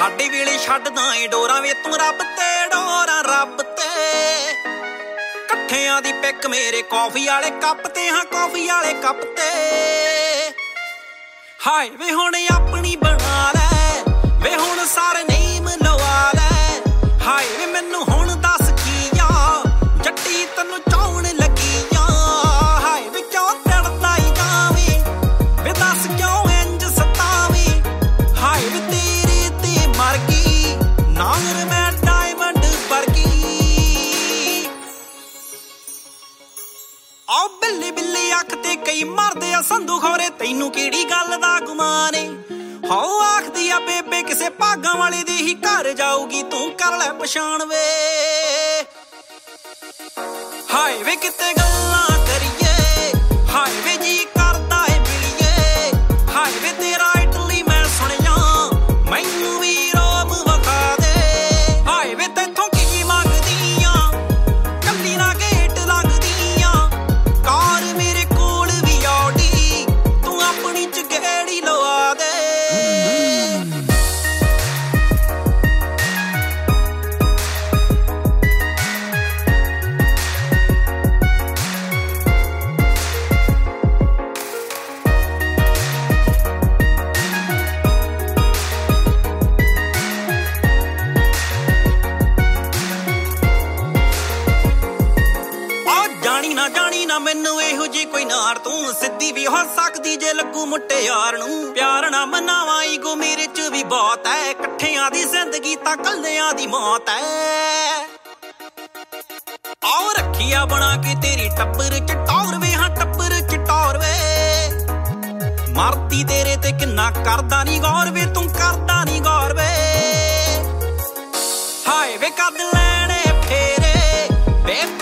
ਸਾਡੇ ਵੇਲੇ ਛੱਡਦਾ ਏ ਡੋਰਾਂ ਵੇ ਤੂੰ ਰੱਬ ਤੇ ਡੋਰਾਂ ਰੱਬ ਤੇ ਇਕੱਠਿਆਂ ਦੀ ਪਿੱਕ ਮੇਰੇ ਕੌਫੀ ਵਾਲੇ ਕੱਪ ਤੇ ਹਾਂ ਕੌਫੀ ਵਾਲੇ ਕੱਪ ਤੇ ਹਾਏ ਵੇ ਹੁਣ ਆਪਣੀ ਬਣਾ ਲੈ ਵੇ ਹੁਣ ਸਾਰੇ ਨੇਮ ਲਵਾ ਲੈ ਹਾਏ ਵੇ ਮੈਨੂੰ ਹੁਣ ਦੱਸ ਕੀ ਆ ਜੱਟੀ ਤੈਨੂੰ ਚਾਉਣ ਲੱਗੀ ਆ ਹਾਏ ਵੇ ਕਿਉਂ ਤੜਦਾ ਈ ਜਾਵੇਂ ਵੇ ਦੱਸ ਕਿਉਂ ਇੰਜ ਸਤਾਵੇਂ ਹਾਏ ਵੇ ਤੇਰੇ ਤੇ ਮਰ ਗਈ ਨਾਂਗਰ ਮੈਂ ਡਾਇਮੰਡ ਵਰਗੀ ਆਓ ਬਿੱਲੀ ਬਿੱਲੀ ਅੱਖ ਤੇ ਕਈ ਮਰਦੇ ਆ ਸੰਧੂ ਖੋਰੇ ਤੈਨੂੰ ਕਿਹੜੀ ਗੱਲ ਦਾ ਗੁਮਾਨ ਏ ਹੋ ਆਖਦੀ ਆ ਬੇਬੇ ਕਿਸੇ ਭਾਗਾਂ ਵਾਲੇ ਦੇ ਹੀ ਘਰ ਜਾਊਗੀ ਤੂੰ ਕਰ ਲੈ ਪਛਾਣ ਵੇ ਹਾਏ ਵੇ ਕਿਤੇ ਗੱਲਾਂ ਕਰੀਏ ਹਾਏ ਵੇ ਜੀ ਕਰਦਾ ਏ ਮਿਲੀਏ ਹਾਏ ਵੇ ਤੇਰਾ ਇਟਲੀ ਮੈਂ ਸੁਣਿਆ ਮੈਨੂੰ ਵੀ ਰੋਮ ਵਿਖਾ ਦੇ ਹਾਏ ਵੇ ਤੈਥੋਂ ਕੀ ਮੰਗਦੀ ਆ ਕੱਲੀ ਨਾ ਗੇਟ ਲੱਗਦੀ ਆ ਕਾਰ ਮੇਰੇ ਕੋਲ ਵੀ ਆਉਡੀ ਤੂੰ ਆਪਣੀ ਚ ਗੇੜੀ ਲਵਾ ਦੇ ਜਾਣੀ ਨਾ ਮੈਨੂੰ ਇਹੋ ਜੀ ਕੋਈ ਨਾਰ ਤੂੰ ਸਿੱਧੀ ਵੀ ਹੋ ਸਕਦੀ ਜੇ ਲੱਗੂ ਮੁਟਿਆਰ ਨੂੰ ਪਿਆਰ ਨਾ ਮਨਾਵਾਂ ਈਗੋ ਮੇਰੇ ਚ ਵੀ ਬਹੁਤ ਐ ਇਕੱਠਿਆਂ ਦੀ ਜ਼ਿੰਦਗੀ ਤਾਂ ਕੱਲਿਆਂ ਦੀ ਮੌਤ ਐ ਆਓ ਰੱਖਿਆ ਬਣਾ ਕੇ ਤੇਰੀ ਟੱਬਰ ਚ ਟੌਰ ਵੇ ਹਾਂ ਟੱਬਰ ਚ ਟੌਰ ਵੇ ਮਰਦੀ ਤੇਰੇ ਤੇ ਕਿੰਨਾ ਕਰਦਾ ਨੀ ਗੌਰ ਵੇ ਤੂੰ ਕਰਦਾ ਨੀ ਗੌਰ ਵੇ ਹਾਏ ਵੇ ਕੱਢ ਲੈਣੇ ਫੇਰੇ ਬੇਬੇ